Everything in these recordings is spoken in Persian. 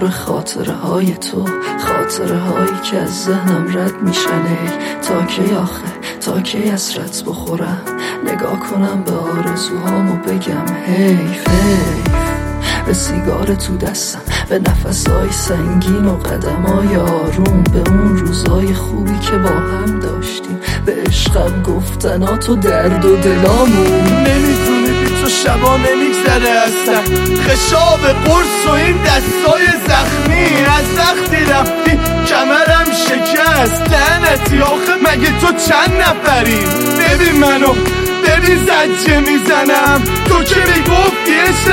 پر خاطره های تو، خاطره هایی که از ذهنم رد میشن. ای تا کی آخه، تا کی حسرت بخورم، نگاه کنم به آرزوهامو بگم حیف حیف. به سیگار تو دستم، به نفسهای سنگین و قدمای آروم، به اون روزای خوبی که با هم داشتیم، به عشقم گفتناتو درد و دلامون. نمیدونی بی تو شبا نمیگذره اصلا، خشاب قرص و این دستای زخمی، از وقتی رفتی کمرم شکست. لعنتی آخه مگه تو چند نفری؟ ببین منو، ببین زجه میزنم، تو که میگفتی عشق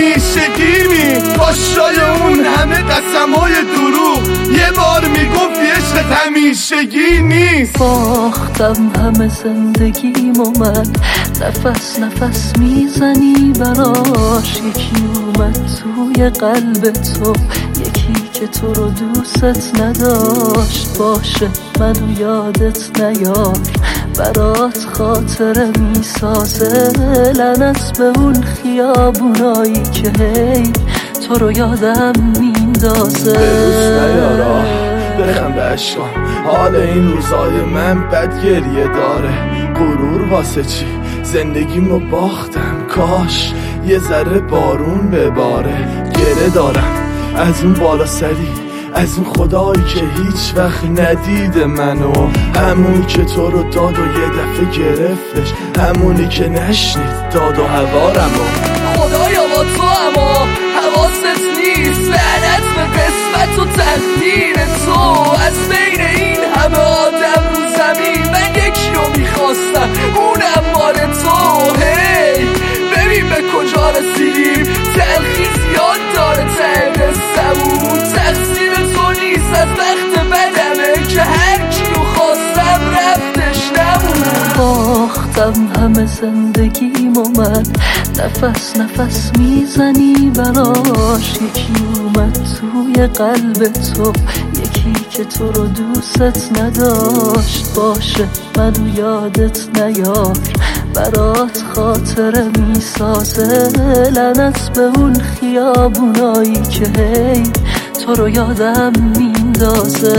همیشگیمی، کاشای اون همه قسمای دروغ یه بار میگفتی عشق همیشگی نیست. باختم همه زندگیمو من، نفس نفس میزنی براش. یکی اومد توی قلب تو، یکی که تو رو دوست نداشت. باشه منو یادت نیار، برات خاطره میسازه. لعنت به اون خیابونایی که هی تو رو یادم میندازه. به روز نیارا بخند عشقام، حال این روزای من بد گریه داره. غرور واسه چی؟ زندگیمو باختم، کاش یه ذره بارون بباره. گله دارم از اون بالا سری، از اون خدایی که هیچ وقت ندیده منو، همون که تو رو داد و یه دفعه گرفتش، همونی که نشنید داد و هوارمو. خدایا با تو اما حواست نیست، لعنت به قسمت و تقدیر تو. از بین این همه آدم رو زمین من یکی رو میخواستم، اونم مال تو. هی ببین به کجا رسیدیم، تلخی زیاد داره ته قصه‌مون. تقصیر تو نیست، از وقت بدمه که هر کیو خواستم رفتش نمون. باختم همه زندگیمو من، نفس نفس میزنی براش. یکی اومد توی قلب تو، یکی که تو رو دوست نداشت. باشه منو یادت نیار، برات خاطره میسازه. لعنت به اون خیابونایی که هی تو رو یادم میندازه.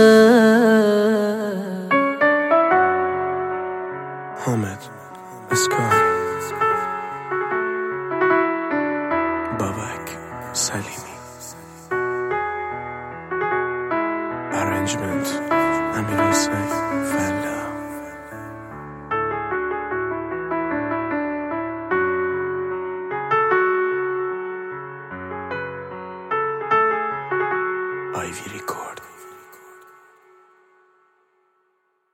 حامد اسکار، بابک سلیمی، ارنجمنت امیر حسین فر